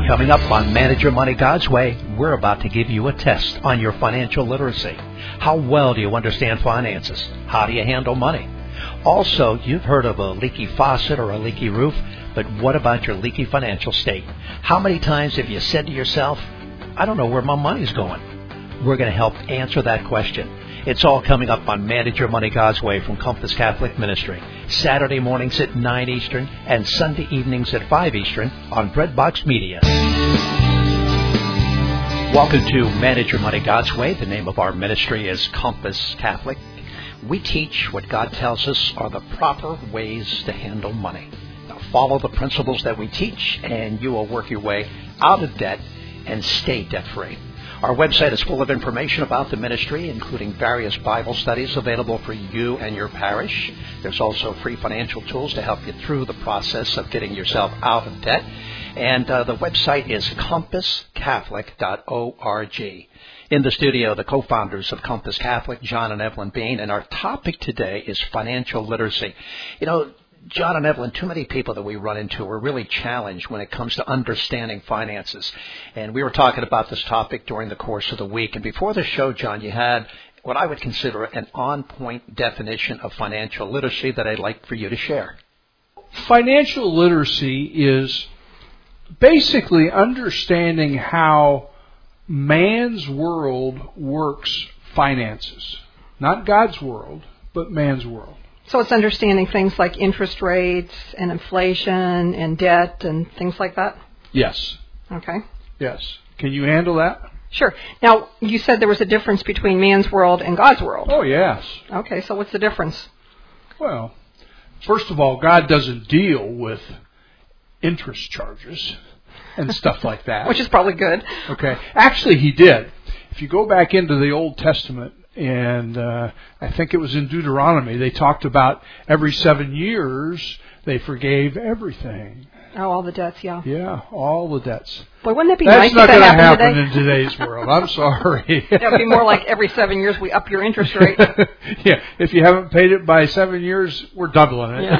Coming up on Manage Your Money God's Way, we're about to give you a test on your financial literacy. How well do you understand finances? How do you handle money? Also, you've heard of a leaky faucet or a leaky roof, but what about your leaky financial state? How many times have you said to yourself, I don't know where my money's going? We're going to help answer that question. It's all coming up on Manage Your Money God's Way from Compass Catholic Ministry. Saturday mornings at 9 Eastern and Sunday evenings at 5 Eastern on Breadbox Media. Welcome to Manage Your Money God's Way. The name of our ministry is Compass Catholic. We teach what God tells us are the proper ways to handle money. Now follow the principles that we teach and you will work your way out of debt and stay debt-free. Our website is full of information about the ministry, including various Bible studies available for you and your parish. There's also free financial tools to help you through the process of getting yourself out of debt. And the website is compasscatholic.org. In the studio, the co-founders of Compass Catholic, John and Evelyn Bean, and our topic today is financial literacy. You know, John and Evelyn, too many people that we run into are really challenged when it comes to understanding finances. And we were talking about this topic during the course of the week. And before the show, John, you had what I would consider an on-point definition of financial literacy that I'd like for you to share. Financial literacy is basically understanding how man's world works finances. Not God's world, but man's world. So it's understanding things like interest rates and inflation and debt and things like that? Yes. Okay. Yes. Can you handle that? Sure. Now, you said there was a difference between man's world and God's world. Oh, yes. Okay, so what's the difference? Well, first of all, God doesn't deal with interest charges and stuff like that. Which is probably good. Okay. Actually, He did. If you go back into the Old Testament, and I think it was in Deuteronomy, they talked about every 7 years they forgave everything. Oh, all the debts, yeah. Yeah, all the debts. Boy, wouldn't it be That's nice if that happened not going to happen today? in today's world. I'm sorry. That would be more like every 7 years we up your interest rate. Yeah, if you haven't paid it by 7 years, we're doubling it.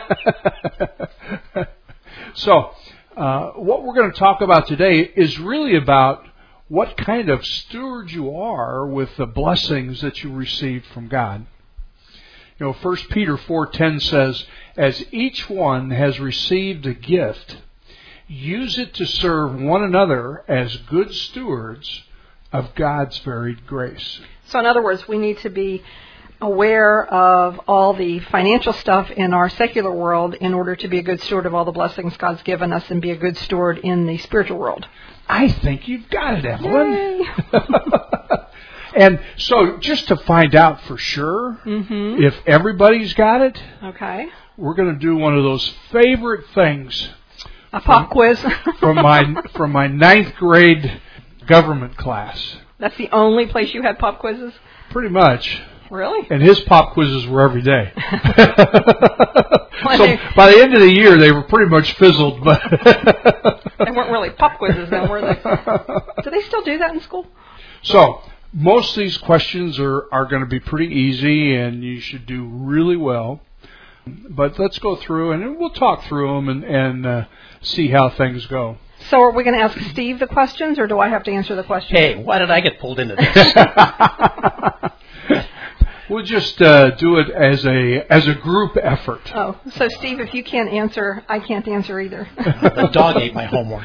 Yeah. So, what we're going to talk about today is really about what kind of steward you are with the blessings that you received from God. You know, 1 Peter 4:10 says, as each one has received a gift, use it to serve one another as good stewards of God's varied grace. So in other words, we need to be aware of all the financial stuff in our secular world in order to be a good steward of all the blessings God's given us and be a good steward in the spiritual world. I think you've got it, Evelyn. Yay. And so just to find out for sure if everybody's got it, Okay. we're going to do one of those favorite things. A pop quiz. from my ninth grade government class. That's the only place you had pop quizzes? Pretty much. Really? And his pop quizzes were every day. So Well, by the end of the year, they were pretty much fizzled. But they weren't really pop quizzes then, were they? Do they still do that in school? So most of these questions are going to be pretty easy, and you should do really well. But let's go through, and we'll talk through them and see how things go. So are we going to ask Steve the questions, or do I have to answer the questions? Hey, why did I get pulled into this? We'll just do it as a group effort. Oh, so Steve, if you can't answer, I can't answer either. The dog ate my homework.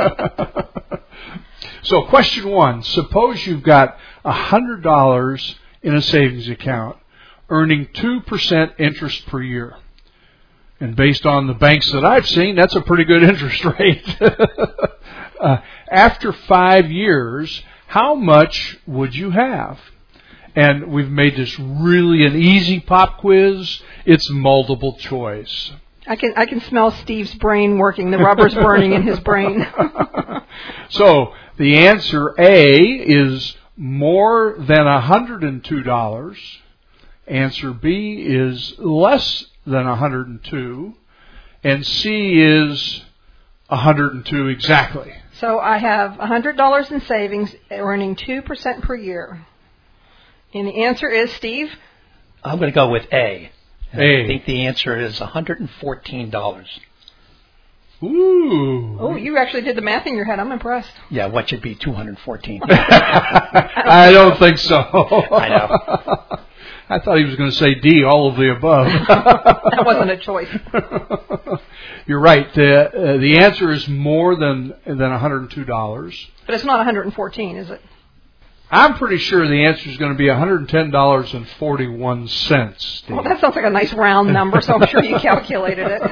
So question 1, suppose you've got $100 in a savings account earning 2% interest per year. And based on the banks that I've seen, that's a pretty good interest rate. After 5 years, how much would you have? And we've made this really an easy pop quiz. It's multiple choice. I can smell Steve's brain working. The rubber's burning in his brain. So the answer A is more than $102. Answer B is less than 102. And C is 102 exactly. So I have $100 in savings earning 2% per year. And the answer is, Steve? I'm going to go with A. A. I think the answer is $114. Ooh. Oh, you actually did the math in your head. I'm impressed. Yeah, what should be 214? I don't think so. I know. I thought he was going to say D, all of the above. That wasn't a choice. You're right. The answer is more than $102. But it's not 114, is it? I'm pretty sure the answer is going to be $110.41. Steve. Well, that sounds like a nice round number, so I'm sure you calculated it.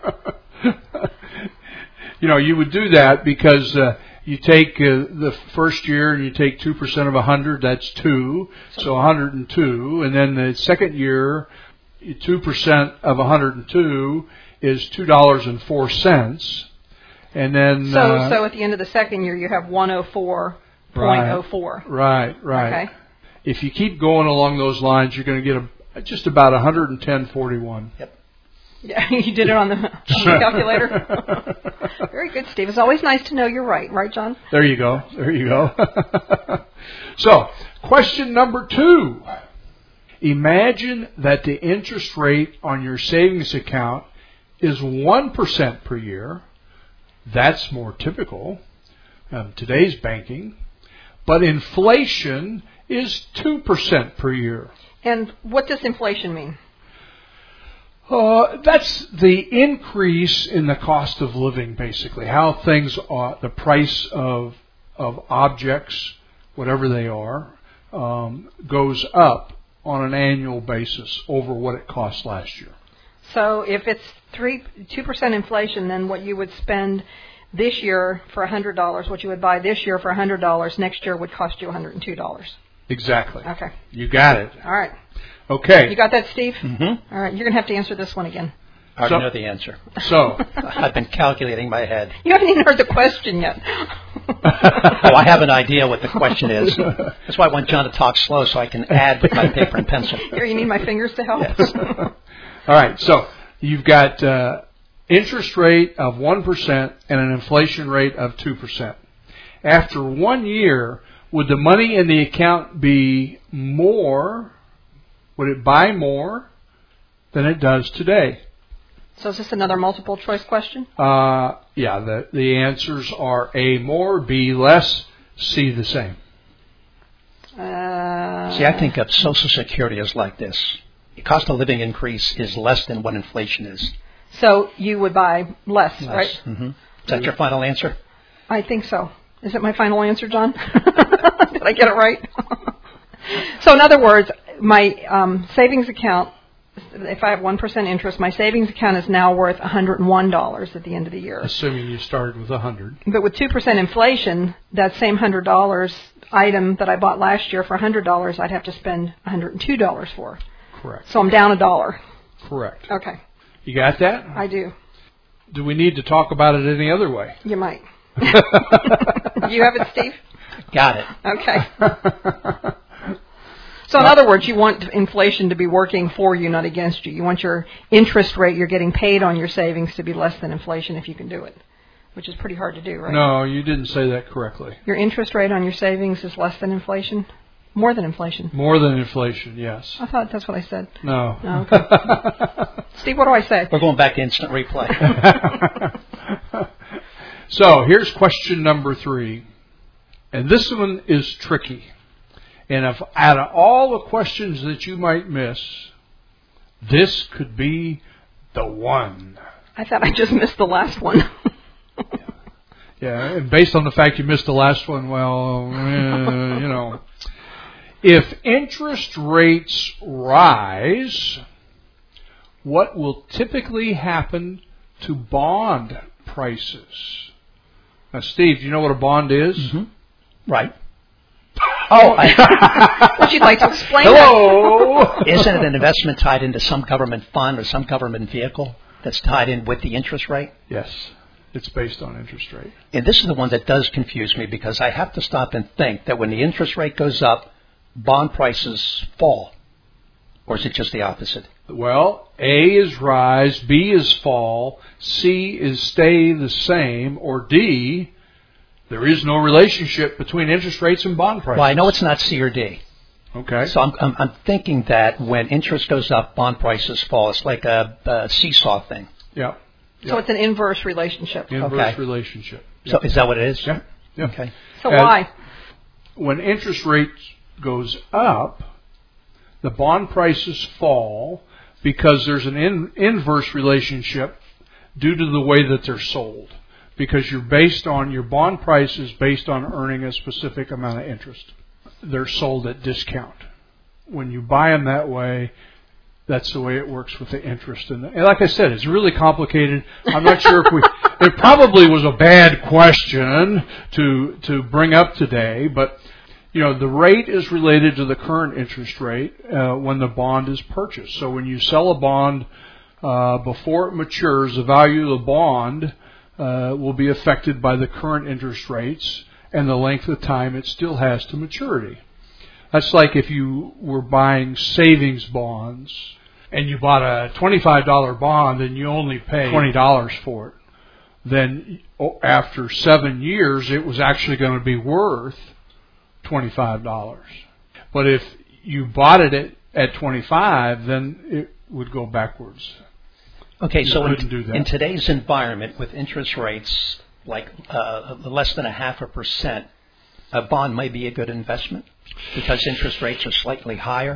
You would do that because you take the first year and you take 2% of 100, that's 2, so 102. And then the second year, 2% of 102 is $2.04. And then so at the end of the second year, you have 104.04. Right. Okay. If you keep going along those lines, you're going to get just about 110.41. Yep. Yeah, you did it on the calculator. Very good, Steve. It's always nice to know you're right, John? There you go. So, question number 2. Imagine that the interest rate on your savings account is 1% per year. That's more typical of today's banking. But inflation is 2% per year. And what does inflation mean? That's the increase in the cost of living, basically. How things are, the price of objects, whatever they are, goes up on an annual basis over what it cost last year. So if it's 2% inflation, then what you would spend this year for $100, what you would buy this year for $100, next year would cost you $102. Exactly. Okay. You got it. All right. Okay. You got that, Steve? Mm-hmm. All right. You're going to have to answer this one again. I already know the answer. So I've been calculating in my head. You haven't even heard the question yet. I have an idea what the question is. That's why I want John to talk slow so I can add with my paper and pencil. Here, you need my fingers to help? Yes. All right. So you've got interest rate of 1% and an inflation rate of 2%. After 1 year, would the money in the account be more? Would it buy more than it does today? So is this another multiple choice question? Yeah, the answers are A, more, B, less, C, the same. See, I think of Social Security as like this. The cost of living increase is less than what inflation is. So you would buy less. Right? Mm-hmm. Is that your final answer? I think so. Is it my final answer, John? Did I get it right? So in other words, my savings account, if I have 1% interest, my savings account is now worth $101 at the end of the year. Assuming you started with 100. But with 2% inflation, that same $100 item that I bought last year for $100, I'd have to spend $102 for. Correct. So I'm down $1. Correct. Okay. You got that? I do. Do we need to talk about it any other way? You might. You have it, Steve? Got it. Okay. So in other words, you want inflation to be working for you, not against you. You want your interest rate you're getting paid on your savings to be less than inflation if you can do it, which is pretty hard to do, right? No, you didn't say that correctly. Your interest rate on your savings is less than inflation? More than inflation? More than inflation, yes. I thought that's what I said. No. Oh, okay. Steve, what do I say? We're going back to instant replay. So here's question number 3. And this one is tricky. And if out of all the questions that you might miss, this could be the one. I thought I just missed the last one. Yeah, and based on the fact you missed the last one, well, If interest rates rise, what will typically happen to bond prices? Now, Steve, do you know what a bond is? Mm-hmm. Right. Oh, would you like to explain Hello. that? Isn't it an investment tied into some government fund or some government vehicle that's tied in with the interest rate? Yes, it's based on interest rate. And this is the one that does confuse me because I have to stop and think that when the interest rate goes up, bond prices fall. Or is it just the opposite? Well, A is rise, B is fall, C is stay the same, or D, there is no relationship between interest rates and bond prices. Well, I know it's not C or D. Okay. So I'm thinking that when interest goes up, bond prices fall. It's like a seesaw thing. Yeah. So it's an inverse relationship. Inverse relationship. So is that what it is? Yeah. Okay. So why? When interest rates goes up, the bond prices fall because there's an inverse relationship due to the way that they're sold. Because your bond price is based on earning a specific amount of interest. They're sold at discount. When you buy them that way, that's the way it works with the interest. And like I said, it's really complicated. I'm not sure if it probably was a bad question to bring up today, but the rate is related to the current interest rate when the bond is purchased. So when you sell a bond before it matures, the value of the bond will be affected by the current interest rates and the length of time it still has to maturity. That's like if you were buying savings bonds and you bought a $25 bond and you only pay $20 for it. Then after 7 years, it was actually going to be worth $25. But if you bought it at $25, then it would go backwards. Okay, so in today's environment with interest rates like less than 0.5%, a bond may be a good investment because interest rates are slightly higher.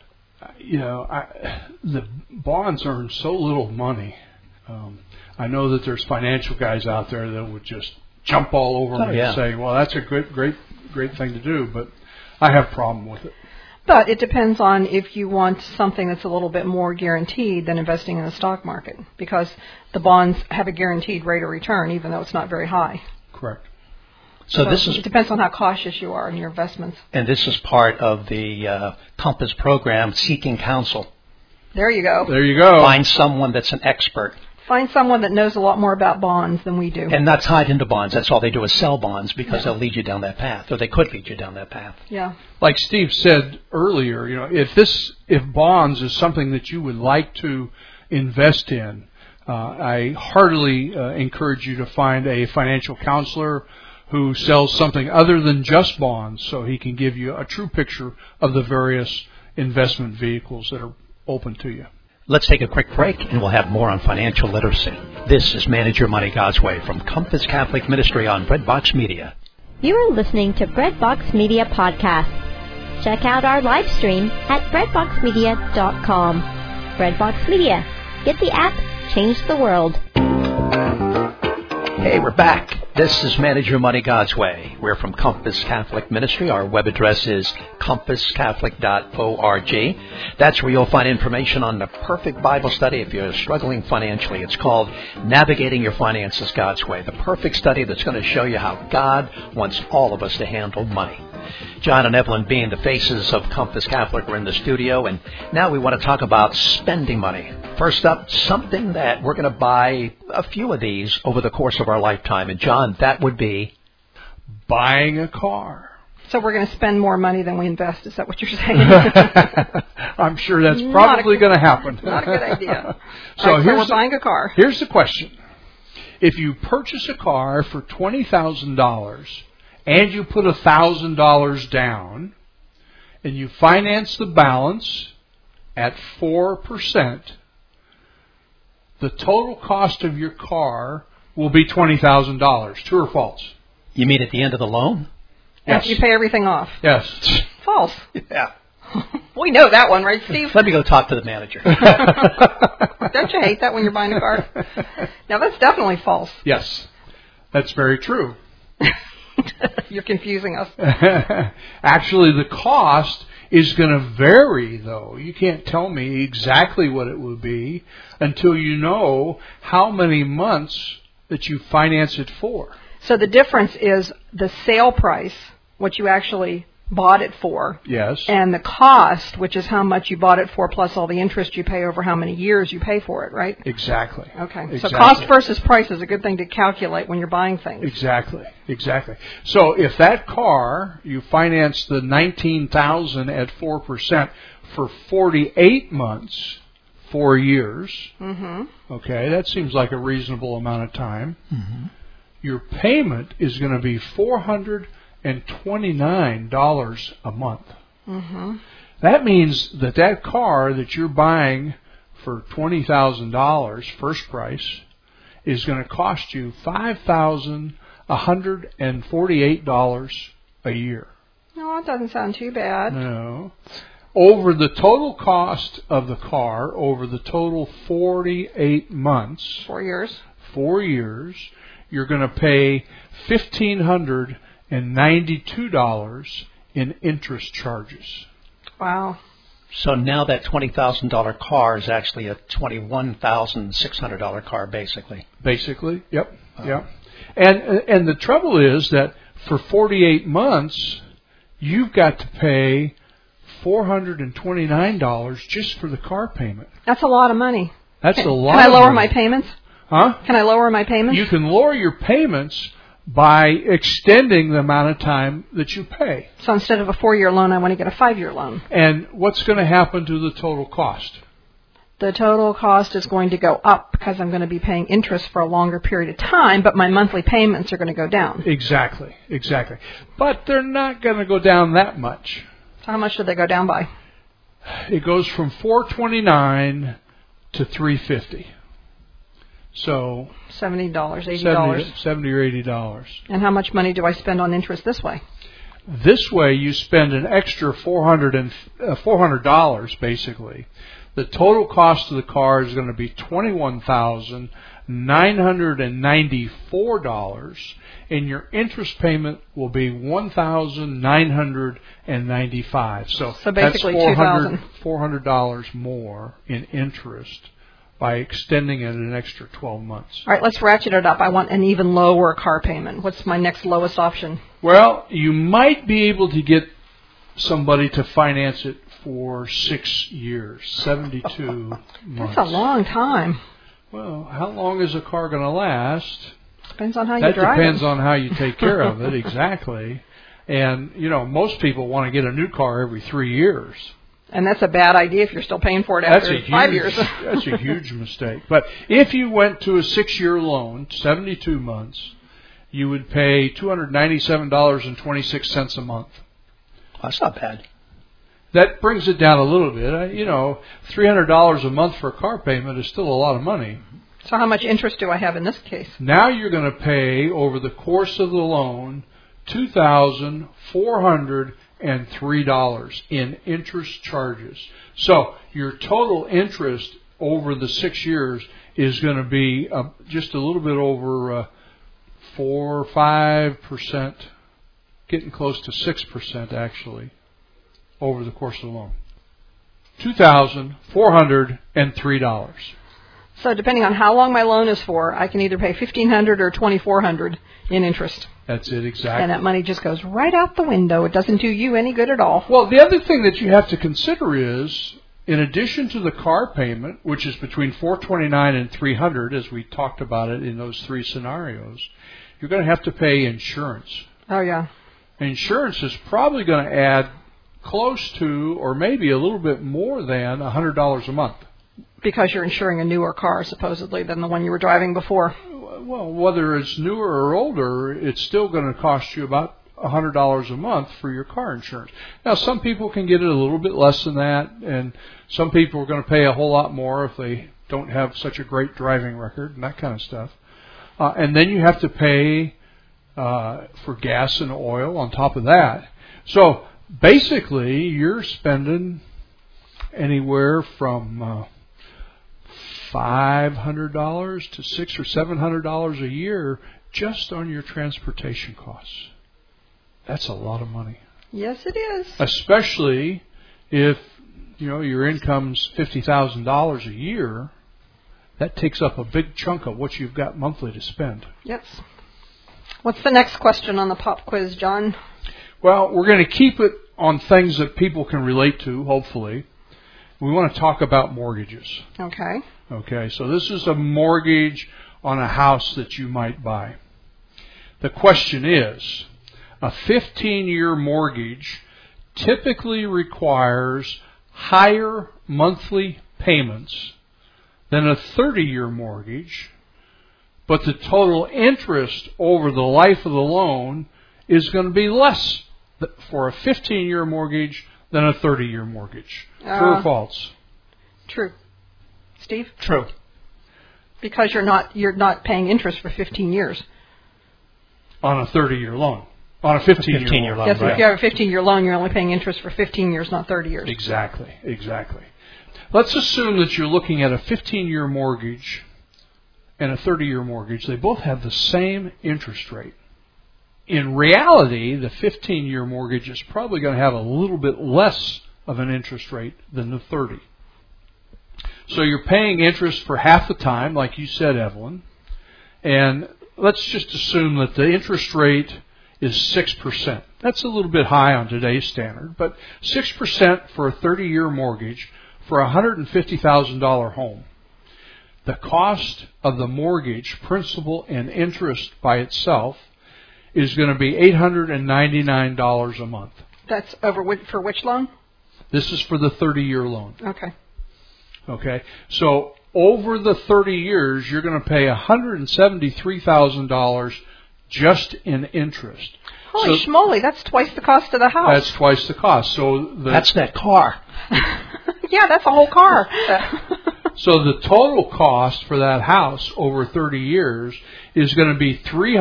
The bonds earn so little money. I know that there's financial guys out there that would just jump all over me and say, "Well, that's a great thing to do," but I have a problem with it. But it depends on if you want something that's a little bit more guaranteed than investing in the stock market, because the bonds have a guaranteed rate of return, even though it's not very high. Correct. So it depends on how cautious you are in your investments. And this is part of the Compass program, Seeking Counsel. There you go. There you go. Find someone that's an expert. Find someone that knows a lot more about bonds than we do. And not tied into bonds. That's all they do is sell bonds because they'll lead you down that path, or they could lead you down that path. Yeah. Like Steve said earlier, if bonds is something that you would like to invest in, I heartily encourage you to find a financial counselor who sells something other than just bonds, so he can give you a true picture of the various investment vehicles that are open to you. Let's take a quick break, and we'll have more on financial literacy. This is Manage Your Money God's Way from Compass Catholic Ministry on Breadbox Media. You are listening to Breadbox Media Podcast. Check out our live stream at breadboxmedia.com. Breadbox Media. Get the app, change the world. Hey, we're back. This is Manage Your Money God's Way. We're from Compass Catholic Ministry. Our web address is compasscatholic.org. That's where you'll find information on the perfect Bible study if you're struggling financially. It's called Navigating Your Finances God's Way, the perfect study that's going to show you how God wants all of us to handle money. John and Evelyn, being the faces of Compass Catholic, are in the studio, and now we want to talk about spending money. First up, something that we're going to buy a few of these over the course of our lifetime. And John, that would be buying a car. So we're going to spend more money than we invest. Is that what you're saying? I'm sure that's probably going to happen. Not a good idea. So we're buying a car. Here's the question. If you purchase a car for $20,000 and you put $1,000 down and you finance the balance at 4%, the total cost of your car will be $20,000. True or false? You mean at the end of the loan? Yes. After you pay everything off? Yes. False. Yeah. We know that one, right, Steve? Let me go talk to the manager. Don't you hate that when you're buying a car? Now, that's definitely false. Yes. That's very true. You're confusing us. Actually, the cost is going to vary, though. You can't tell me exactly what it will be until you know how many months that you finance it for. So the difference is the sale price, what you actually bought it for. Yes. And the cost, which is how much you bought it for plus all the interest you pay over how many years you pay for it, right? Exactly. Okay. Exactly. So cost versus price is a good thing to calculate when you're buying things. Exactly. So if that car, you finance the $19,000 at 4% for 48 months, 4 years, okay, that seems like a reasonable amount of time. Mm-hmm. Your payment is going to be $429 a month. Mm-hmm. That means that car that you're buying for $20,000 first price, is going to cost you $5,148 a year. No, that doesn't sound too bad. No. Over the total cost of the car, over the total 48 months, 4 years, 4 years, you're going to pay $1,592 in interest charges. Wow. So now that $20,000 car is actually a $21,600 car, basically. Basically, yep, yep. And the trouble is that for 48 months, you've got to pay $429 just for the car payment. That's a lot of money. That's a lot. Can I lower of money. my payments? Huh? Can I lower my payments? You can lower your payments by extending the amount of time that you pay. So instead of a 4-year loan, I want to get a 5-year loan. And what's going to happen to the total cost? The total cost is going to go up because I'm going to be paying interest for a longer period of time, but my monthly payments are going to go down. Exactly, exactly. But they're not going to go down that much. So how much did they go down by? It goes from $429 to $350. So $70, $80. $70 or $80. And how much money do I spend on interest this way? This way, you spend an extra $400 basically. The total cost of the car is going to be $21,994, and your interest payment will be $1,995. So basically that's $400 more in interest by extending it an extra 12 months. All right, let's ratchet it up. I want an even lower car payment. What's my next lowest option? Well, you might be able to get somebody to finance it for 6 years, 72 months. That's a long time. Well, how long is a car going to last? Depends on how you drive it. That depends on how you take care of it, exactly. And, most people want to get a new car every 3 years. And that's a bad idea if you're still paying for it after 5 years. That's a huge mistake. But if you went to a 6-year loan, 72 months, you would pay $297.26 a month. That's not bad. That brings it down a little bit. $300 a month for a car payment is still a lot of money. So how much interest do I have in this case? Now you're going to pay, over the course of the loan, $2,403 in interest charges. So your total interest over the 6 years is going to be just a little bit over 4 or 5%, getting close to 6% actually, over the course of the loan. $2,403. So depending on how long my loan is for, I can either pay $1,500 or $2,400 in interest. That's it, exactly. And that money just goes right out the window. It doesn't do you any good at all. Well, the other thing that you have to consider is, in addition to the car payment, which is between $429 and $300, as we talked about it in those 3 scenarios, you're going to have to pay insurance. Oh, yeah. Insurance is probably going to add close to, or maybe a little bit more than, $100 a month. Because you're insuring a newer car, supposedly, than the one you were driving before. Well, whether it's newer or older, it's still going to cost you about $100 a month for your car insurance. Now, some people can get it a little bit less than that, and some people are going to pay a whole lot more if they don't have such a great driving record and that kind of stuff. And then you have to pay for gas and oil on top of that. So basically, you're spending anywhere from $500 to $600 or $700 a year just on your transportation costs. That's a lot of money. Yes, it is. Especially if your income's $50,000 a year. That takes up a big chunk of what you've got monthly to spend. Yes. What's the next question on the pop quiz, John? Well, we're going to keep it on things that people can relate to, hopefully. We want to talk about mortgages. Okay. Okay, so this is a mortgage on a house that you might buy. The question is, a 15-year mortgage typically requires higher monthly payments than a 30-year mortgage, but the total interest over the life of the loan is going to be less for a 15-year mortgage than a 30-year mortgage. True or false? True. Steve? True. Because you're not paying interest for 15 years. On a 30-year loan. On a 15-year loan. Yes, right. If you have a 15-year loan, you're only paying interest for 15 years, not 30 years. Exactly. Let's assume that you're looking at a 15-year mortgage and a 30-year mortgage. They both have the same interest rate. In reality, the 15-year mortgage is probably going to have a little bit less of an interest rate than the 30. So you're paying interest for half the time, like you said, Evelyn. And let's just assume that the interest rate is 6%. That's a little bit high on today's standard, but 6% for a 30-year mortgage for a $150,000 home. The cost of the mortgage, principal and interest by itself, is going to be $899 a month. That's for which loan? This is for the 30-year loan. Okay. So over the 30 years, you're going to pay $173,000 just in interest. Holy schmoly, that's twice the cost of the house. That's twice the cost. So that's that car. Yeah, that's a whole car. So the total cost for that house over 30 years is going to be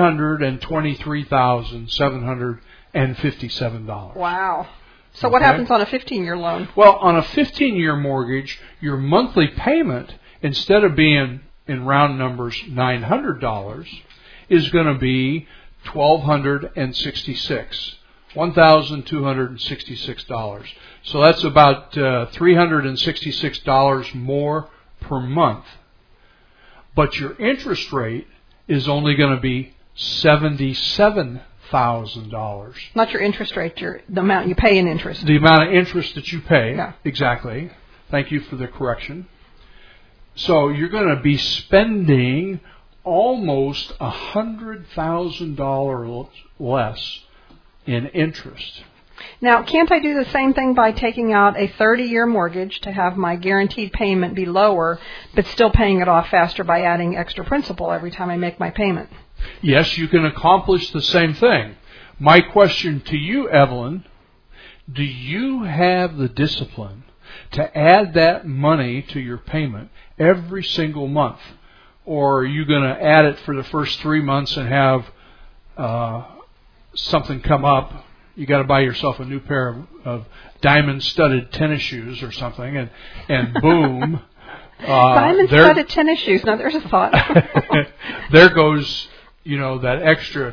$323,757. Wow. So what happens on a 15-year loan? Well, on a 15-year mortgage, your monthly payment, instead of being, in round numbers, $900, is going to be $1,266. So that's about $366 more per month. But your interest rate is only going to be $77,000. Not your interest rate, the amount you pay in interest. The amount of interest that you pay. Yeah. Exactly. Thank you for the correction. So you're going to be spending almost $100,000 less in interest. Now, can't I do the same thing by taking out a 30-year mortgage to have my guaranteed payment be lower, but still paying it off faster by adding extra principal every time I make my payment? Yes, you can accomplish the same thing. My question to you, Evelyn, do you have the discipline to add that money to your payment every single month? Or are you going to add it for the first 3 months and have something come up? You got to buy yourself a new pair of diamond-studded tennis shoes or something, and boom. Diamond-studded tennis shoes. Now, there's a thought. There goes, that extra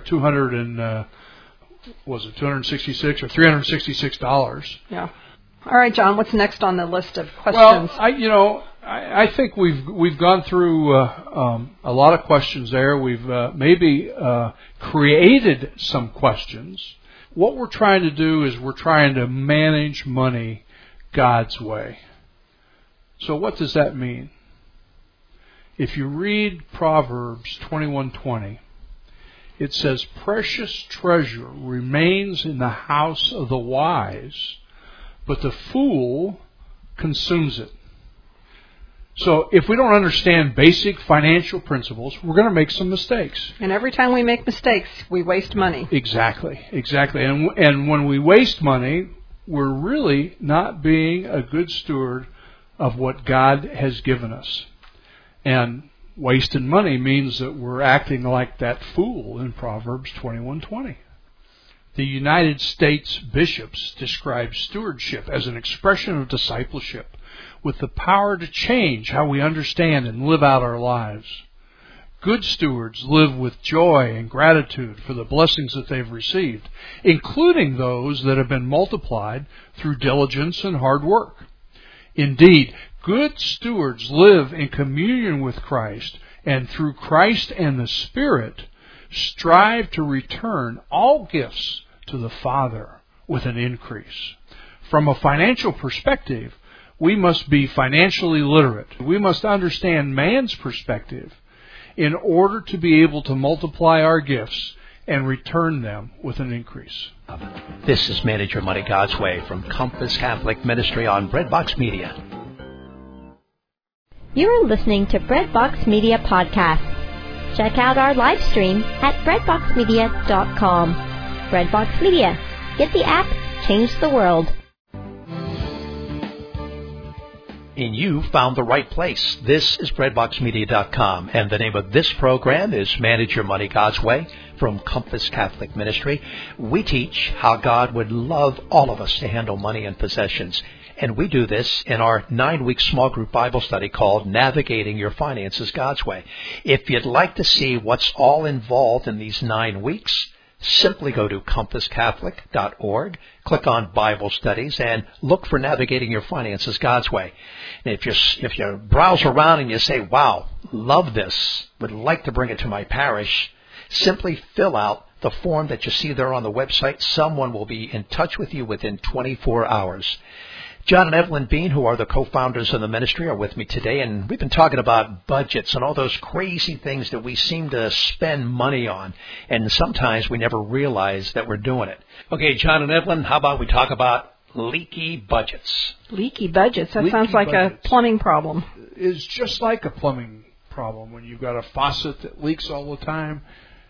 $266 or $366? Yeah. All right, John. What's next on the list of questions? Well, I think we've gone through a lot of questions there. We've maybe created some questions. What we're trying to do is we're trying to manage money God's way. So what does that mean? If you read Proverbs 21:20, it says, "Precious treasure remains in the house of the wise, but the fool consumes it." So if we don't understand basic financial principles, we're going to make some mistakes. And every time we make mistakes, we waste money. Exactly. And when we waste money, we're really not being a good steward of what God has given us. And wasting money means that we're acting like that fool in Proverbs 21:20. The United States bishops describe stewardship as an expression of discipleship with the power to change how we understand and live out our lives. Good stewards live with joy and gratitude for the blessings that they've received, including those that have been multiplied through diligence and hard work. Indeed, good stewards live in communion with Christ, and through Christ and the Spirit, strive to return all gifts to the Father with an increase. From a financial perspective, we must be financially literate. We must understand man's perspective in order to be able to multiply our gifts and return them with an increase. This is Manage Your Money God's Way from Compass Catholic Ministry on Breadbox Media. You are listening to Breadbox Media Podcast. Check out our live stream at breadboxmedia.com. Breadbox Media. Get the app, change the world. and you found the right place. This is BreadboxMedia.com, and the name of this program is Manage Your Money God's Way from Compass Catholic Ministry. We teach how God would love all of us to handle money and possessions, and we do this in our 9-week small group Bible study called Navigating Your Finances God's Way. If you'd like to see what's all involved in these 9 weeks, simply go to compasscatholic.org, click on Bible Studies, and look for Navigating Your Finances God's Way. And if you browse around and you say, wow, love this, would like to bring it to my parish, simply fill out the form that you see there on the website. Someone will be in touch with you within 24 hours. John and Evelyn Bean, who are the co-founders of the ministry, are with me today, and we've been talking about budgets and all those crazy things that we seem to spend money on, and sometimes we never realize that we're doing it. Okay, John and Evelyn, how about we talk about leaky budgets? Leaky budgets? That sounds like a plumbing problem. It's just like a plumbing problem. When you've got a faucet that leaks all the time,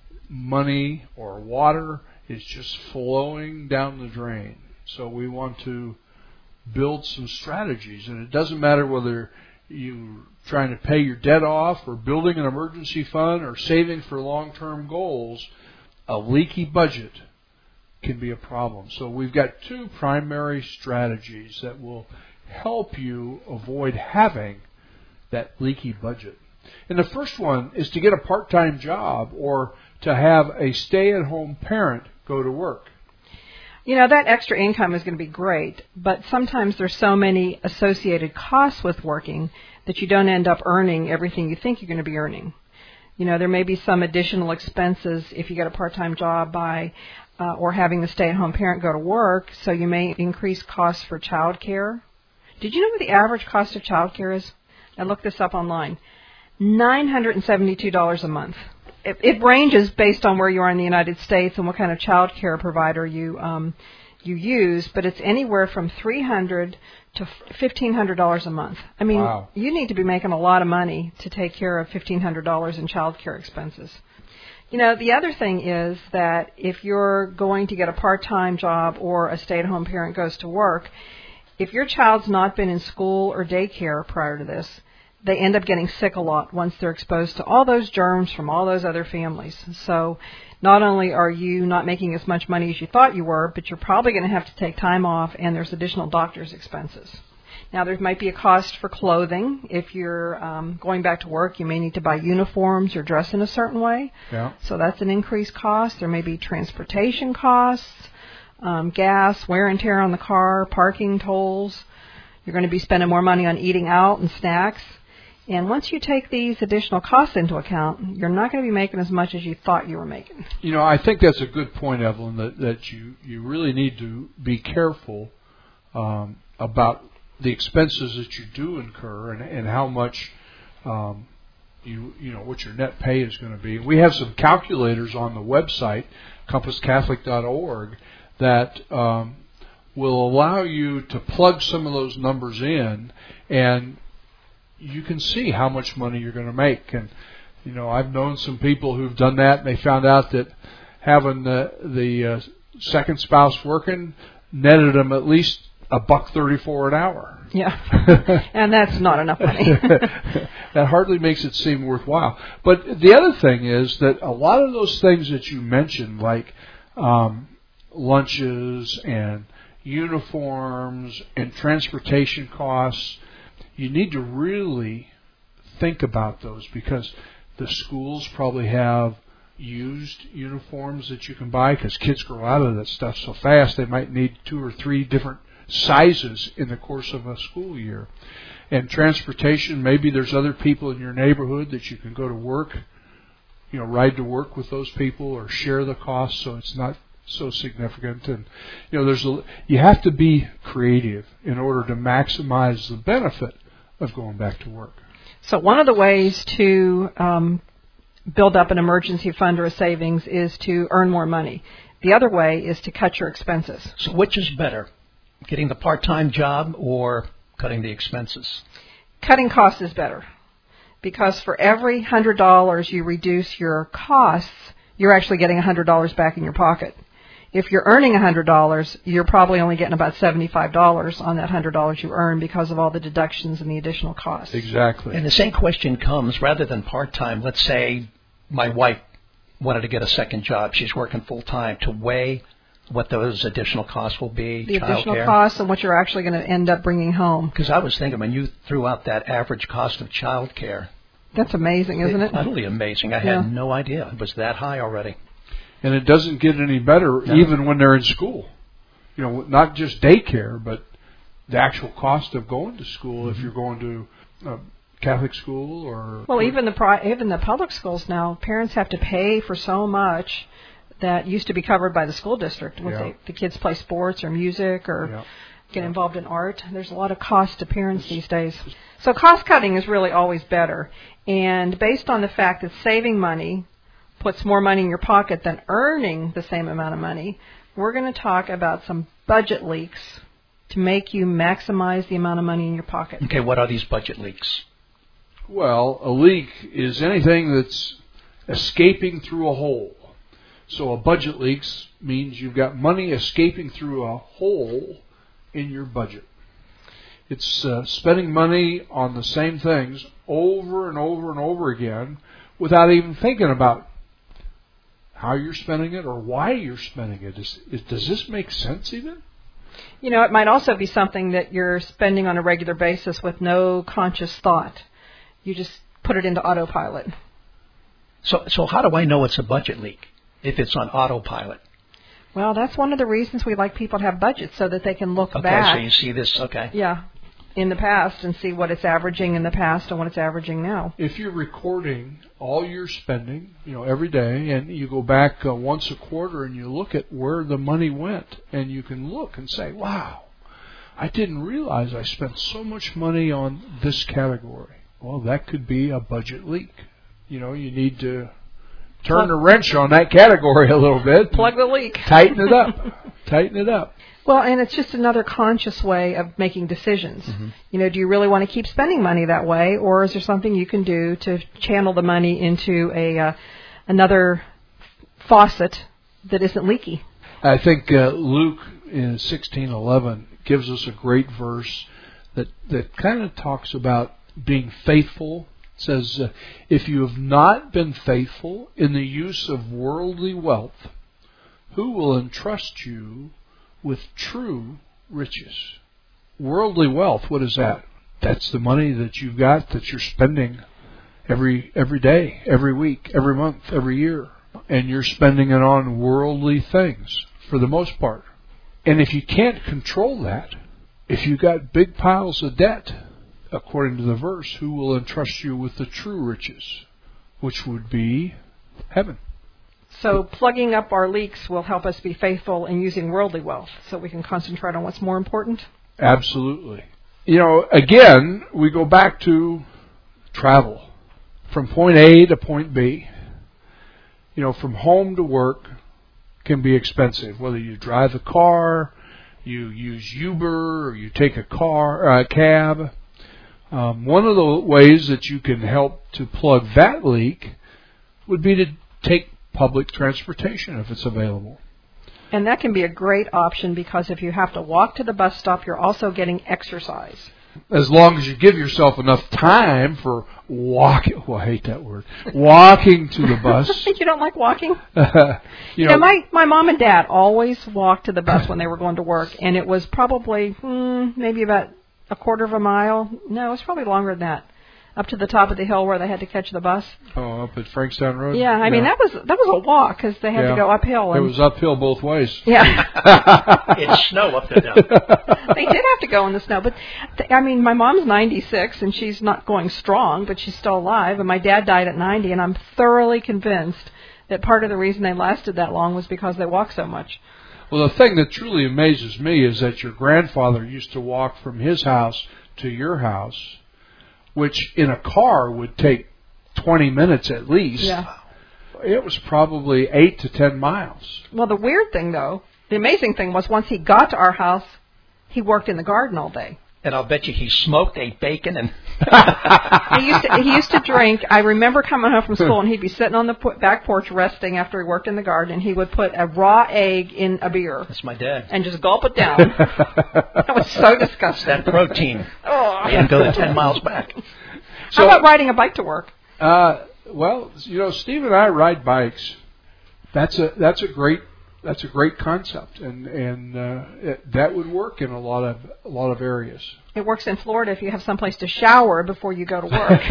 money or water is just flowing down the drain. So we want to build some strategies, and it doesn't matter whether you're trying to pay your debt off or building an emergency fund or saving for long-term goals. A leaky budget can be a problem. So we've got 2 primary strategies that will help you avoid having that leaky budget. And the first one is to get a part-time job or to have a stay-at-home parent go to work. You know, that extra income is going to be great, but sometimes there's so many associated costs with working that you don't end up earning everything you think you're going to be earning. You know, there may be some additional expenses if you get a part-time job by or having the stay-at-home parent go to work, so you may increase costs for child care. Did you know what the average cost of child care is? I looked this up online. $972 a month. It ranges based on where you are in the United States and what kind of child care provider you use, but it's anywhere from $300 to $1,500 a month. I mean, wow. You need to be making a lot of money to take care of $1,500 in child care expenses. You know, the other thing is that if you're going to get a part-time job or a stay-at-home parent goes to work, if your child's not been in school or daycare prior to this, they end up getting sick a lot once they're exposed to all those germs from all those other families. So not only are you not making as much money as you thought you were, but you're probably going to have to take time off, and there's additional doctor's expenses. Now, there might be a cost for clothing. If you're going back to work, you may need to buy uniforms or dress in a certain way. Yeah. So that's an increased cost. There may be transportation costs, gas, wear and tear on the car, parking tolls. You're going to be spending more money on eating out and snacks. And once you take these additional costs into account, you're not going to be making as much as you thought you were making. You know, I think that's a good point, Evelyn, that you really need to be careful about the expenses that you do incur and how much you know what your net pay is going to be. We have some calculators on the website, compasscatholic.org, that will allow you to plug some of those numbers in, and you can see how much money you're going to make. And, you know, I've known some people who've done that, and they found out that having the second spouse working netted them at least $1.34 an hour. Yeah, and that's not enough money. That hardly makes it seem worthwhile. But the other thing is that a lot of those things that you mentioned, like lunches and uniforms and transportation costs, you need to really think about those, because the schools probably have used uniforms that you can buy, because kids grow out of that stuff so fast they might need 2 or 3 different sizes in the course of a school year. And transportation, maybe there's other people in your neighborhood that you can go to work, you know, ride to work with those people or share the cost so it's not so significant. And, you know, you have to be creative in order to maximize the benefit of going back to work. So one of the ways to build up an emergency fund or a savings is to earn more money. The other way is to cut your expenses. So which is better, getting the part-time job or cutting the expenses? Cutting costs is better, because for every $100 you reduce your costs, you're actually getting $100 back in your pocket. If you're earning $100, you're probably only getting about $75 on that $100 you earn because of all the deductions and the additional costs. Exactly. And the same question comes, rather than part-time, let's say my wife wanted to get a second job. She's working full-time, to weigh what those additional costs will be, The child additional care. costs and what you're actually going to end up bringing home. Because I was thinking, when you threw out that average cost of child care, That's amazing, isn't it? utterly amazing. I had no idea it was that high already. And it doesn't get any better even when they're in school. You know, not just daycare, but the actual cost of going to school if you're going to Catholic school or... Well, even the public schools now, parents have to pay for so much that used to be covered by the school district. When the kids play sports or music or get involved in art. There's a lot of cost to parents these days. So cost cutting is really always better. And based on the fact that saving money puts more money in your pocket than earning the same amount of money, we're going to talk about some budget leaks to make you maximize the amount of money in your pocket. Okay, what are these budget leaks? Well, a leak is anything that's escaping through a hole. So a budget leak means you've got money escaping through a hole in your budget. It's spending money on the same things over and over and over again without even thinking about how you're spending it or why you're spending it. Does this make sense even? You know, it might also be something that you're spending on a regular basis with no conscious thought. You just put it into autopilot. So how do I know it's a budget leak if it's on autopilot? Well, that's one of the reasons we like people to have budgets, so that they can look back. Okay, so you see this, in the past and see what it's averaging in the past and what it's averaging now. If you're recording all your spending, every day, and you go back once a quarter and you look at where the money went, and you can look and say, wow, I didn't realize I spent so much money on this category. Well, that could be a budget leak. You need to turn the wrench on that category a little bit. Plug the leak. Tighten it up. Well, and it's just another conscious way of making decisions. Mm-hmm. Do you really want to keep spending money that way, or is there something you can do to channel the money into another faucet that isn't leaky? I think Luke in 16:11 gives us a great verse that kind of talks about being faithful. It says, if you have not been faithful in the use of worldly wealth, who will entrust you with true riches? Worldly wealth, what is that? That's the money that you've got that you're spending every day, every week, every month, every year. And you're spending it on worldly things for the most part. And if you can't control that, if you've got big piles of debt, according to the verse, who will entrust you with the true riches, which would be heaven? So plugging up our leaks will help us be faithful in using worldly wealth so we can concentrate on what's more important? Absolutely. Again, we go back to travel. From point A to point B. From home to work can be expensive. Whether you drive a car, you use Uber, or you take a cab. One of the ways that you can help to plug that leak would be to take public transportation if it's available. And that can be a great option because if you have to walk to the bus stop, you're also getting exercise. As long as you give yourself enough time for walking. Well, I hate that word. Walking to the bus. You don't like walking? My mom and dad always walked to the bus when they were going to work, and it was probably maybe about a quarter of a mile. No, it was probably longer than that. Up to the top of the hill where they had to catch the bus. Oh, up at Frankstown Road? Yeah, I mean, that was a walk because they had to go uphill. It was uphill both ways. Yeah. It's snow up there now. They did have to go in the snow. But, my mom's 96, and she's not going strong, but she's still alive. And my dad died at 90, and I'm thoroughly convinced that part of the reason they lasted that long was because they walked so much. Well, the thing that truly amazes me is that your grandfather used to walk from his house to your house, which in a car would take 20 minutes at least. Yeah. It was probably 8 to 10 miles. Well, the amazing thing was once he got to our house, he worked in the garden all day. And I'll bet you he smoked, ate bacon, and He used to drink. I remember coming home from school, and he'd be sitting on the back porch resting after he worked in the garden, and he would put a raw egg in a beer. That's my dad. And just gulp it down. That was so disgusting. That protein. Oh. I didn't go the 10 miles back. How about riding a bike to work? Well, Steve and I ride bikes. That's a great concept, and that would work in a lot of areas. It works in Florida if you have someplace to shower before you go to work.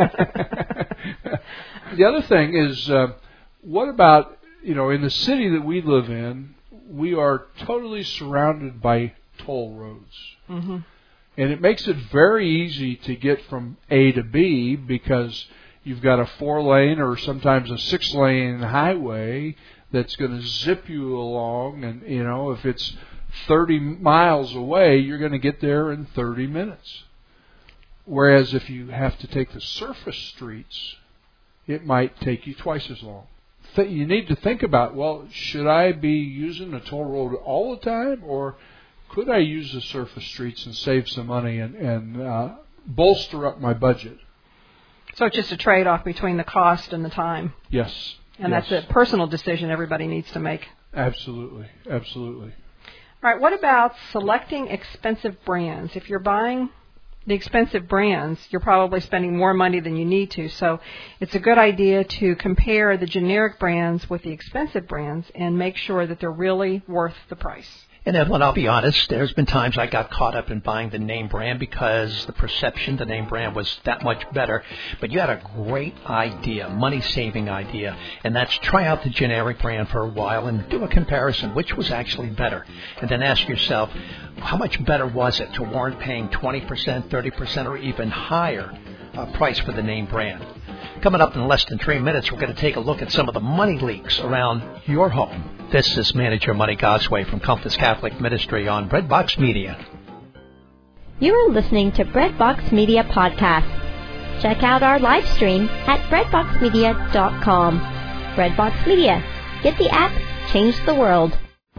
The other thing is, what about in the city that we live in, we are totally surrounded by toll roads, mm-hmm. and it makes it very easy to get from A to B because you've got a 4-lane or sometimes a 6-lane highway that's going to zip you along, and if it's 30 miles away, you're going to get there in 30 minutes. Whereas if you have to take the surface streets, it might take you twice as long. You need to think about, well, should I be using a toll road all the time, or could I use the surface streets and save some money and bolster up my budget? So it's just a trade-off between the cost and the time. Yes. And that's a personal decision everybody needs to make. Absolutely. Absolutely. All right, what about selecting expensive brands? If you're buying the expensive brands, you're probably spending more money than you need to. So it's a good idea to compare the generic brands with the expensive brands and make sure that they're really worth the price. And Evelyn, I'll be honest, there's been times I got caught up in buying the name brand because the perception the name brand was that much better. But you had a great idea, money-saving idea, and that's try out the generic brand for a while and do a comparison, which was actually better. And then ask yourself, how much better was it to warrant paying 20%, 30%, or even higher price for the name brand? Coming up in less than 3 minutes, we're going to take a look at some of the money leaks around your home. This is Manage Your Money God's Way from Compass Catholic Ministry on Breadbox Media. You are listening to Breadbox Media Podcast. Check out our live stream at breadboxmedia.com. Breadbox Media. Get the app, change the world.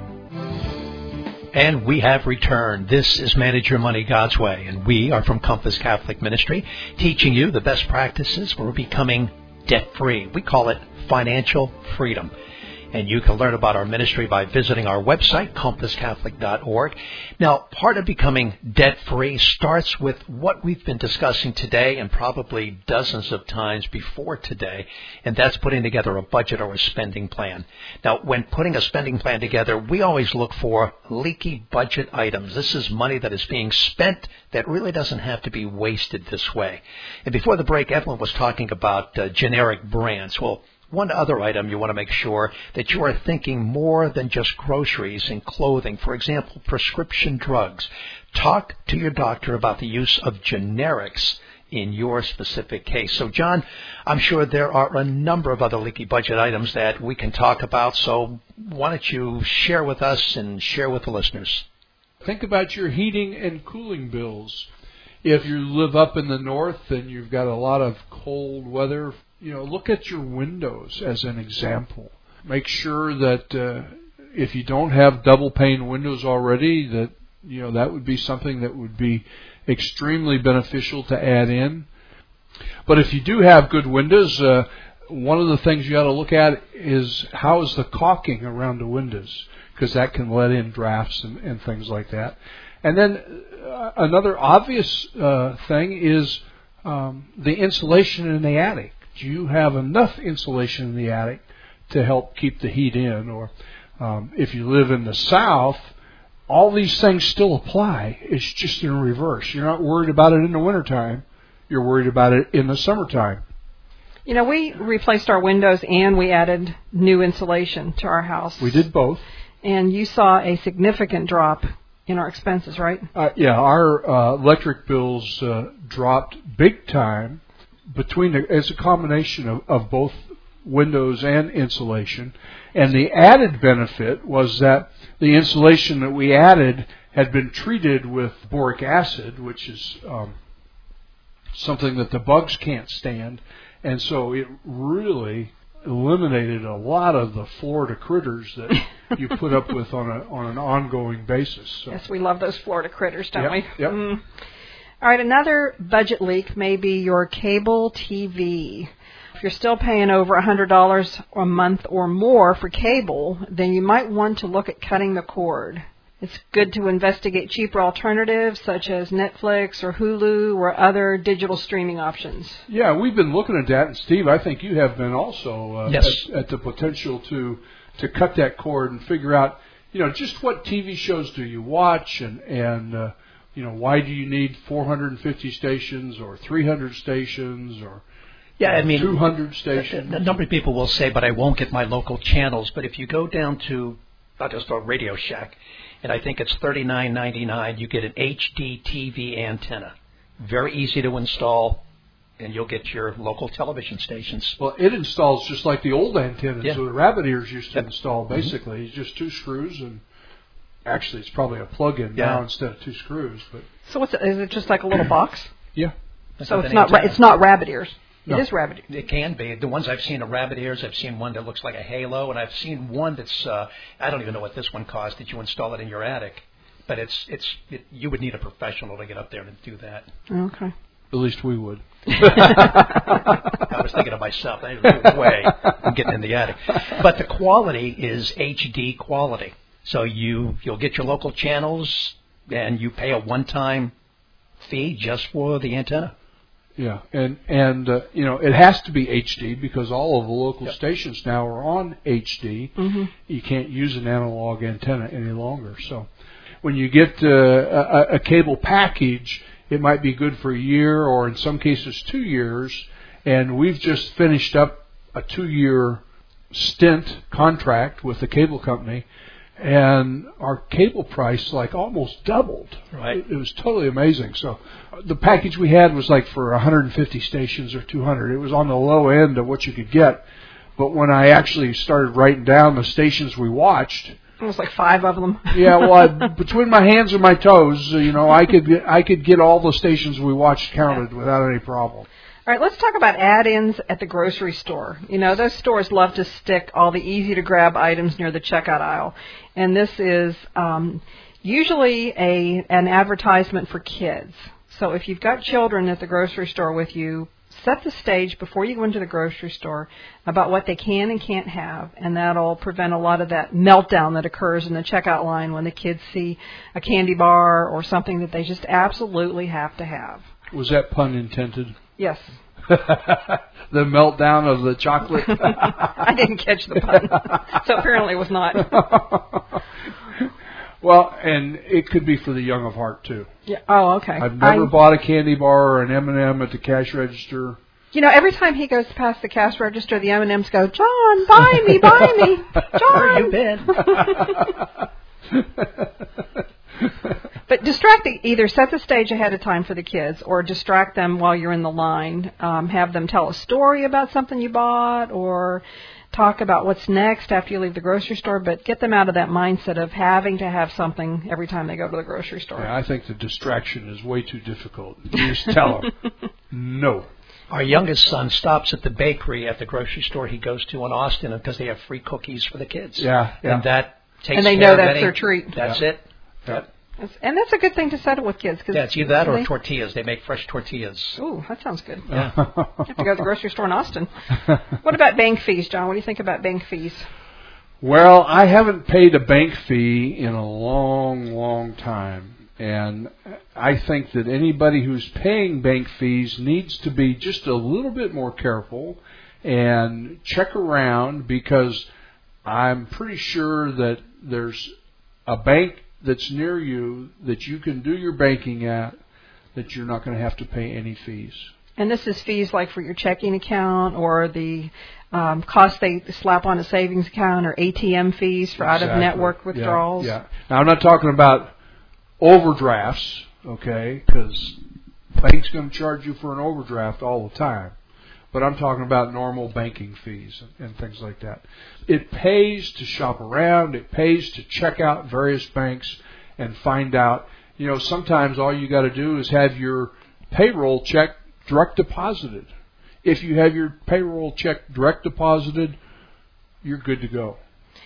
And we have returned. This is Manage Your Money God's Way, and we are from Compass Catholic Ministry, teaching you the best practices for becoming debt-free. We call it financial freedom. And you can learn about our ministry by visiting our website, compasscatholic.org. Now, part of becoming debt-free starts with what we've been discussing today and probably dozens of times before today, and that's putting together a budget or a spending plan. Now, when putting a spending plan together, we always look for leaky budget items. This is money that is being spent that really doesn't have to be wasted this way. And before the break, Evelyn was talking about generic brands. Well, one other item you want to make sure that you are thinking more than just groceries and clothing. For example, prescription drugs. Talk to your doctor about the use of generics in your specific case. So, John, I'm sure there are a number of other leaky budget items that we can talk about. So why don't you share with us and share with the listeners? Think about your heating and cooling bills. If you live up in the north and you've got a lot of cold weather, look at your windows as an example. Make sure that if you don't have double pane windows already, that that would be something that would be extremely beneficial to add in. But if you do have good windows, one of the things you got to look at is how is the caulking around the windows, because that can let in drafts and things like that. And then another obvious thing is the insulation in the attic. Do you have enough insulation in the attic to help keep the heat in? Or if you live in the south, all these things still apply. It's just in reverse. You're not worried about it in the wintertime. You're worried about it in the summertime. We replaced our windows and we added new insulation to our house. We did both. And you saw a significant drop in our expenses, right? Yeah, our electric bills dropped big time. It's a combination of both windows and insulation. And the added benefit was that the insulation that we added had been treated with boric acid, which is something that the bugs can't stand. And so it really eliminated a lot of the Florida critters that you put up with on an ongoing basis. So. Yes, we love those Florida critters, don't we? Yep. All right, another budget leak may be your cable TV. If you're still paying over $100 a month or more for cable, then you might want to look at cutting the cord. It's good to investigate cheaper alternatives such as Netflix or Hulu or other digital streaming options. Yeah, we've been looking at that, and Steve, I think you have been also Yes. at the potential to cut that cord and figure out, just what TV shows do you watch, and why do you need 450 stations or 300 stations or 200 stations? A number of people will say, but I won't get my local channels. But if you go down to, I'll just start Radio Shack, and I think it's $39.99, you get an HD TV antenna. Very easy to install, and you'll get your local television stations. Well, it installs just like the old antennas that the rabbit ears used to Yep. install, basically. It's just 2 screws, and actually it's probably a plug-in now instead of 2 screws. But So is it just like a little box? yeah. So it's not rabbit ears. No. It is rabbit ears. It can be. The ones I've seen are rabbit ears. I've seen one that looks like a halo, and I've seen one that's I don't even know what this one costs. That you install it in your attic, but you would need a professional to get up there to do that. Okay. At least we would. I was thinking of myself. There's no way I'm getting in the attic. But the quality is HD quality. So you'll get your local channels, and you pay a one-time fee just for the antenna. Yeah, and it has to be HD because all of the local stations now are on HD. Mm-hmm. You can't use an analog antenna any longer. So when you get a cable package, it might be good for a year or in some cases 2 years. And we've just finished up a 2-year stint contract with the cable company, and our cable price almost doubled. Right. It was totally amazing. So the package we had was for 150 stations or 200. It was on the low end of what you could get. But when I actually started writing down the stations we watched, It was like 5 of them. yeah, well, between my hands and my toes, I could get all the stations we watched counted without any problem. All right, let's talk about add-ins at the grocery store. Those stores love to stick all the easy-to-grab items near the checkout aisle. And this is usually an advertisement for kids. So if you've got children at the grocery store with you, set the stage before you go into the grocery store about what they can and can't have, and that'll prevent a lot of that meltdown that occurs in the checkout line when the kids see a candy bar or something that they just absolutely have to have. Was that pun intended? Yes. The meltdown of the chocolate? I didn't catch the pun, so apparently it was not. Well, and it could be for the young of heart, too. Yeah. Oh, okay. I've never bought a candy bar or an M&M at the cash register. Every time he goes past the cash register, the M&Ms go, John, buy me, John. Where you been? But either set the stage ahead of time for the kids or distract them while you're in the line. Have them tell a story about something you bought or talk about what's next after you leave the grocery store, but get them out of that mindset of having to have something every time they go to the grocery store. Yeah, I think the distraction is way too difficult. You just tell them, no. Our youngest son stops at the bakery at the grocery store he goes to in Austin because they have free cookies for the kids. Yeah. And that takes And they care know of that's any- their treat. That's it. Yep. And that's a good thing to settle with kids. Yeah, it's either that or tortillas. They make fresh tortillas. Ooh, that sounds good. Yeah. You have to go to the grocery store in Austin. What about bank fees, John? What do you think about bank fees? Well, I haven't paid a bank fee in a long, long time. And I think that anybody who's paying bank fees needs to be just a little bit more careful and check around, because I'm pretty sure that there's a bank that's near you that you can do your banking at that you're not going to have to pay any fees. And this is fees like for your checking account or the cost they slap on a savings account or ATM fees for out-of-network withdrawals. Yeah. Now, I'm not talking about overdrafts, okay, because bank's going to charge you for an overdraft all the time. But I'm talking about normal banking fees and things like that. It pays to shop around. It pays to check out various banks and find out. Sometimes all you got to do is have your payroll check direct deposited. If you have your payroll check direct deposited, you're good to go.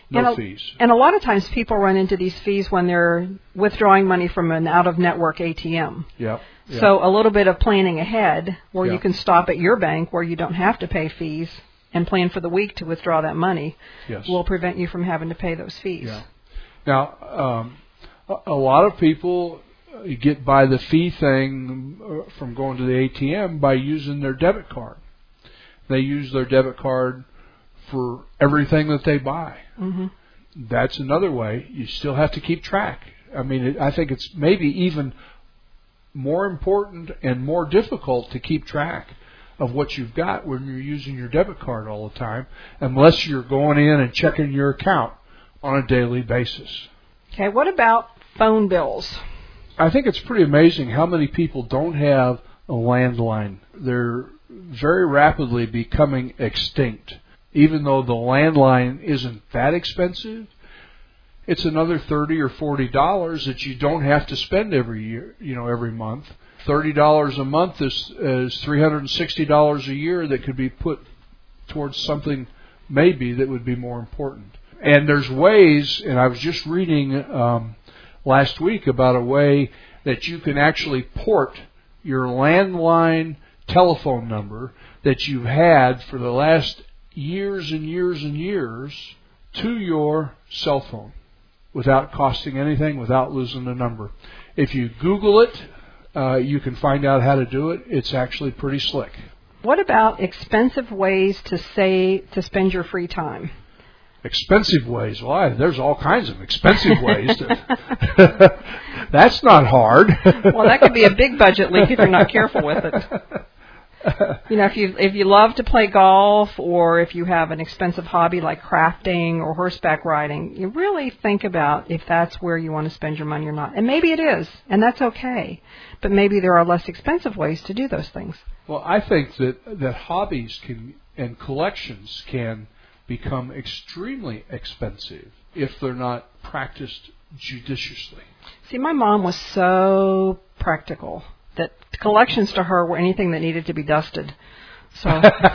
No fees. And a lot of times people run into these fees when they're withdrawing money from an out-of-network ATM. Yep. So a little bit of planning ahead where you can stop at your bank where you don't have to pay fees and plan for the week to withdraw that money will prevent you from having to pay those fees. Yeah. Now, a lot of people get by the fee thing from going to the ATM by using their debit card. They use their debit card for everything that they buy. Mm-hmm. That's another way. You still have to keep track. I mean, I think it's maybe even more important and more difficult to keep track of what you've got when you're using your debit card all the time, unless you're going in and checking your account on a daily basis. Okay, what about phone bills? I think it's pretty amazing how many people don't have a landline. They're very rapidly becoming extinct. Even though the landline isn't that expensive, it's another $30 or $40 that you don't have to spend every year, every month. $30 a month is $360 a year that could be put towards something maybe that would be more important. And there's ways, and I was just reading last week about a way that you can actually port your landline telephone number that you've had for the last years and years and years to your cell phone without costing anything, without losing the number. If you Google it, you can find out how to do it. It's actually pretty slick. What about expensive ways to spend your free time? Expensive ways? Why? There's all kinds of expensive ways. That's not hard. Well, that could be a big budget leak if you're not careful with it. If you love to play golf, or if you have an expensive hobby like crafting or horseback riding, you really think about if that's where you want to spend your money or not. And maybe it is, and that's okay. But maybe there are less expensive ways to do those things. Well, I think that hobbies and collections can become extremely expensive if they're not practiced judiciously. See, my mom was so practical that collections to her were anything that needed to be dusted. So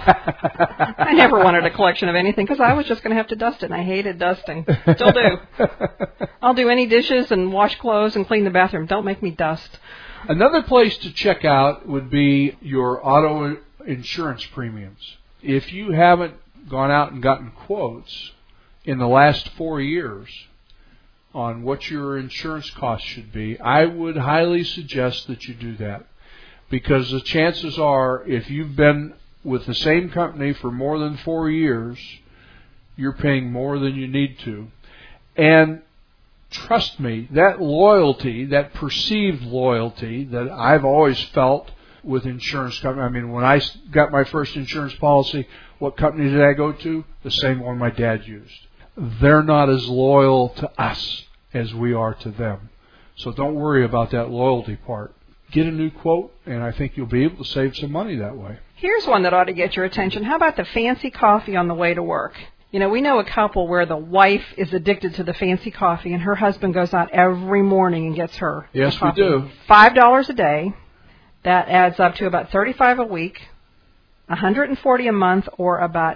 I never wanted a collection of anything because I was just going to have to dust it, and I hated dusting. Still do. I'll do any dishes and wash clothes and clean the bathroom. Don't make me dust. Another place to check out would be your auto insurance premiums. If you haven't gone out and gotten quotes in the last 4 years on what your insurance costs should be, I would highly suggest that you do that. Because the chances are, if you've been with the same company for more than 4 years, you're paying more than you need to. And trust me, that loyalty, that perceived loyalty that I've always felt with insurance companies. I mean, when I got my first insurance policy, what company did I go to? The same one my dad used. They're not as loyal to us as we are to them. So don't worry about that loyalty part. Get a new quote, and I think you'll be able to save some money that way. Here's one that ought to get your attention. How about the fancy coffee on the way to work? We know a couple where the wife is addicted to the fancy coffee, and her husband goes out every morning and gets her. Yes, we do. $5 a day. That adds up to about $35 a week, $140 a month, or about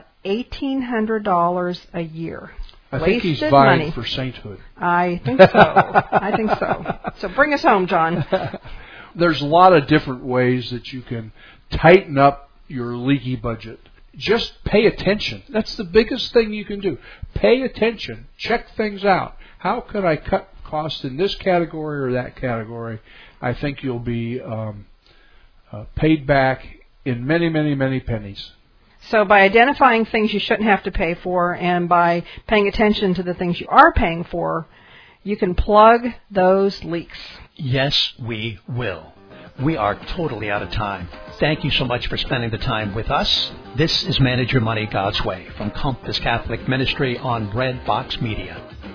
$1,800 a year. I think he's vying money for sainthood. I think so. So bring us home, John. There's a lot of different ways that you can tighten up your leaky budget. Just pay attention. That's the biggest thing you can do. Pay attention. Check things out. How could I cut costs in this category or that category? I think you'll be paid back in many, many, many pennies. So by identifying things you shouldn't have to pay for and by paying attention to the things you are paying for, you can plug those leaks. Yes, we will. We are totally out of time. Thank you so much for spending the time with us. This is Manage Your Money God's Way from Compass Catholic Ministry on Red Box Media.